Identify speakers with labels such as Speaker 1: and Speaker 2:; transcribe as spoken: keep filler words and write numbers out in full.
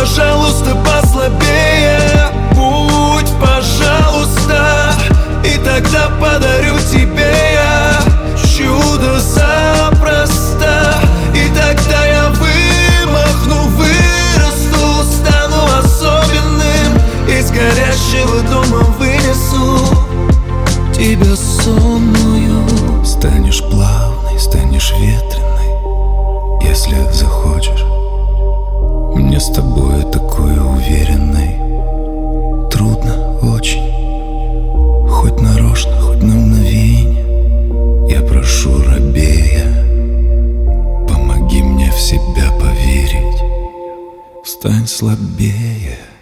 Speaker 1: пожалуйста, послабее. Будь, пожалуйста, и тогда подарю тебе я чудо запросто. И тогда я вымахну, вырасту, стану особенным. Из горящего дома вынесу тебя сонную.
Speaker 2: Станешь плавной, станешь ветреной, если захочешь. Мне с тобой такой уверенной. Трудно очень, хоть нарочно, хоть на мгновенье. Я прошу, робея, помоги мне в себя поверить. Стань слабее.